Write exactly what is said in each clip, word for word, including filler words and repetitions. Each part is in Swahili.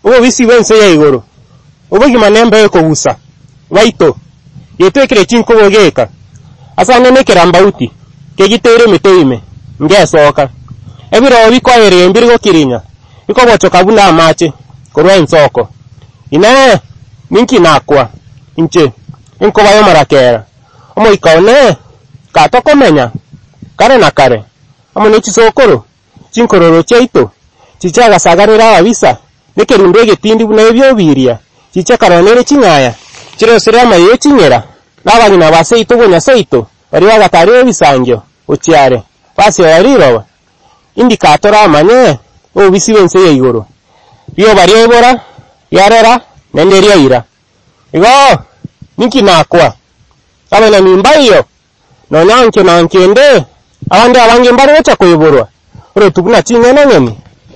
ubo bisi wense ya igoro ubugi manembe ko gusa waito yetwekire chinko bogeka asa nene kerambauti kegitere mitoime ngesoka ebiro bikoere mbiri go kirinya iko bochoka buna amache korwa ensoko ina ninki nakwa inche inko bayo marakera omo ikaone ka tokomenya kare na kare omo nichi sokoro chinkororo cheito chichaga sagarira abisa nekerundo getindi buna ebyo biria chicha karonere chinyaya chiro sirama ye chinyera nabanyina baseito bonya seito bari bagatare bisangyo ochiare basi yariro indikatora amanye obisi bense ye igoro biyo bari ebora yarera nenderia ira igo ninki nakwa abana nimbayo no nyanke nankende abande abange mbare ocha koyiborwa oro tuguna chinyana nyeni.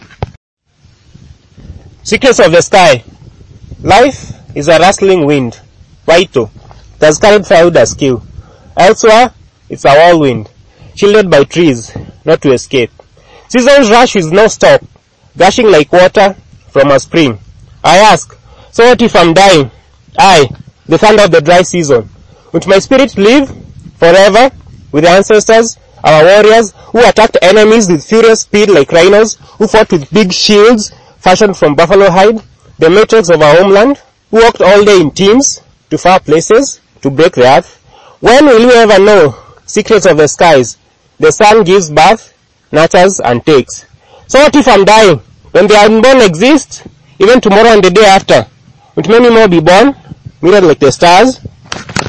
Secrets of the sky. Life is a rustling wind. Waito. It has carried firewood as kill. Elsewhere, it's a whirlwind, shielded by trees, not to escape. Season's rush is no stop, gushing like water from a spring. I ask, so what if I'm dying? I, the thunder of the dry season. Would my spirit live forever with the ancestors, our warriors, who attacked enemies with furious speed like rhinos, who fought with big shields fashioned from buffalo hide, the matrix of our homeland, who walked all day in teams to far places to break the earth? When will we ever know secrets of the skies? The sun gives birth, nurtures, and takes. So what if I'm dying? When the unborn exist, even tomorrow and the day after, would many more be born, mirrored like the stars?